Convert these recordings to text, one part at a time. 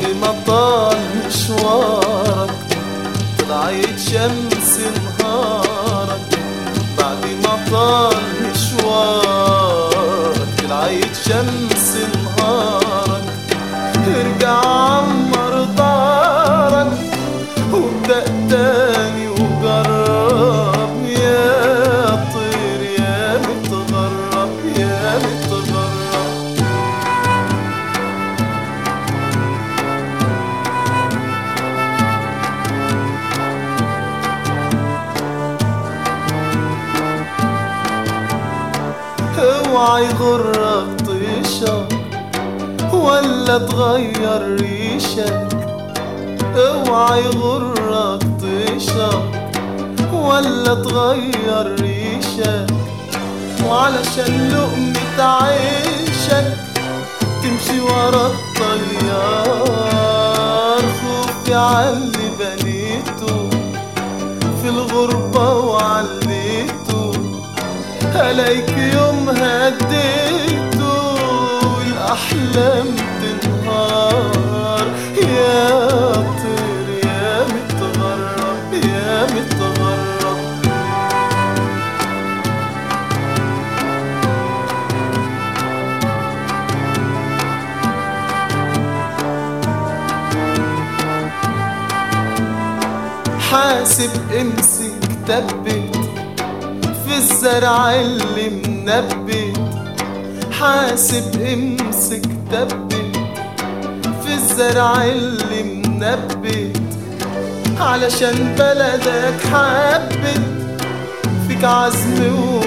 ما طال مشوارك طلعت شمس نهارك، بعد ما طال مشوارك طلعت شمس نهارك، ارجع عمر دارك وابدأ تاني وجرب يا طير يا متغرب يا متغرب. اوعى يغرك طيشك ولا تغير ريشك، اوعى يغرك طيشك ولا تغير ريشك، وعلشان لقمة عيشك تمشي ورا الطيار، خوفي عاللي بنيته في الغربة وعليته، هلاقيك يوم هديته والأحلام تنهار يا طير يا متغرب يا متغرب. حاسب امسك تبت في الزرع اللي منبت، حاسب امسك تبت في الزرع اللي منبت، علشان بلدك حبت فيك عزم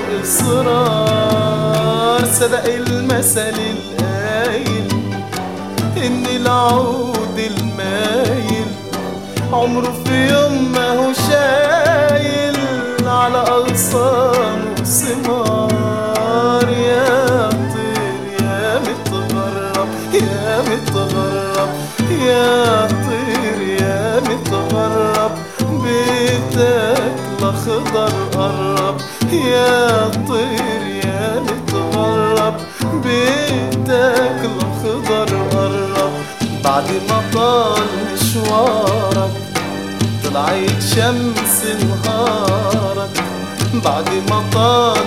وإصرار، صدق المثل القايل إن العود المايل عمره في يوم ما هو شايل على أغصان وثمار يا طير يا متغرب يا متغرب يا طير يا متغرب، بيتك الأخضر قرب يا طير يا متغرب، بيتك الأخضر قرب، بعد ما طال مشوارك طلعت شمس نهارك، بعد ما طال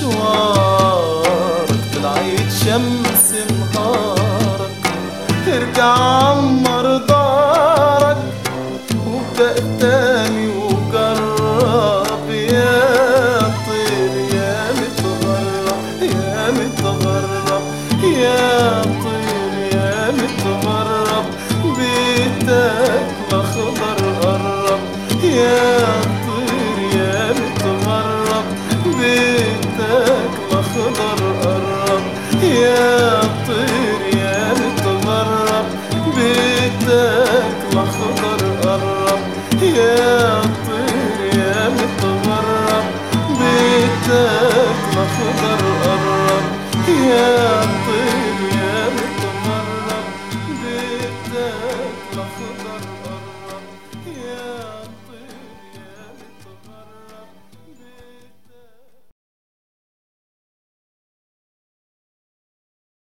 مشوارك طلعت شمس نهارك، ارجع عمر دارك وابدأ تاني وجرب يا طير يا متغرب يا متغرب يا طير يا متغرب، بيتك الأخضر قرب يا طير يا متغرب، بيتك الأخضر قرب يا طير يا متغرب، بيتك الأخضر قرب يا